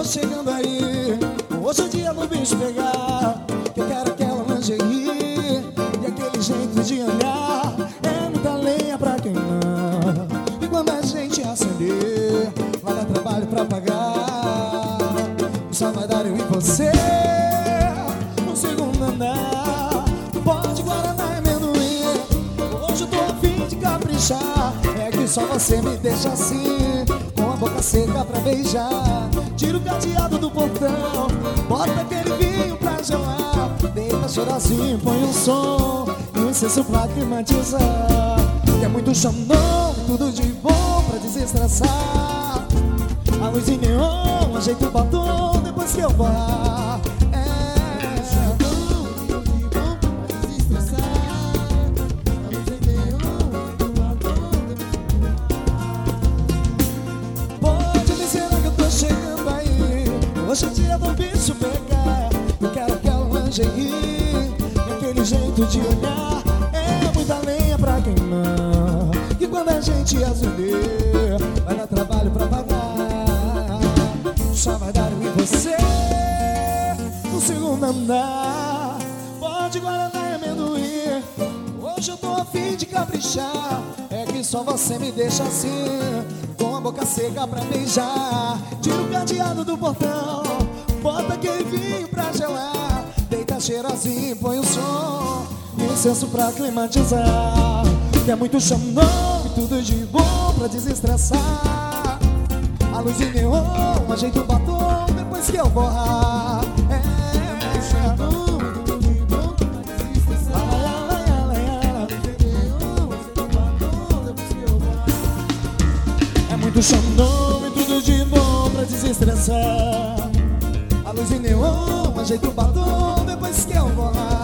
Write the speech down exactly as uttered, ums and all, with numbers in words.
chegando aí. Hoje é dia do bicho pegar, que eu quero aquela lingerie e aquele jeito de olhar. É muita lenha pra queimar, e quando a gente acender vai dar trabalho pra pagar. Só vai dar eu e você no segundo andar. Pode guaraná e amendoim, hoje eu tô a fim de caprichar. É que só você me deixa assim, com a boca seca pra beijar. Tira o cadeado do portão, bota aquele vinho pra gelar. Deita cheirosinho, põe um som e um incenso pra climatizar. Que é muito xandão, tudo de bom pra desestressar. A luz de neon, ajeita o batom depois que eu vá. É xandão, tudo de bom pra desestressar. A luz de neon, ajeita o batom depois que eu vá. Pode me será que eu tô chegando aí. Hoje é dia do bicho pegar. Eu quero aquela lingerie e aquele jeito de olhar. É muita lenha pra queimar, e quando a gente acender vai dar trabalho pra pagar. Só vai dar eu e você no segundo andar. Pode guaraná e amendoim, hoje eu tô a fim de caprichar. É que só você me deixa assim, com a boca seca pra beijar. Tira o cadeado do portão, bota aquele vinho pra gelar. Deita cheirosinho, põe o som e o incenso pra climatizar. Que é muito xandão e tudo de bom pra desestressar. A luz de neon, ajeita o batom depois que eu borrar. É xandão e tudo de bom pra desestressar. A luz de neon, ajeita o batom depois que eu borrar. É muito xandão e tudo de bom pra desestressar. A luz de neon, ajeita o batom depois que eu borrar.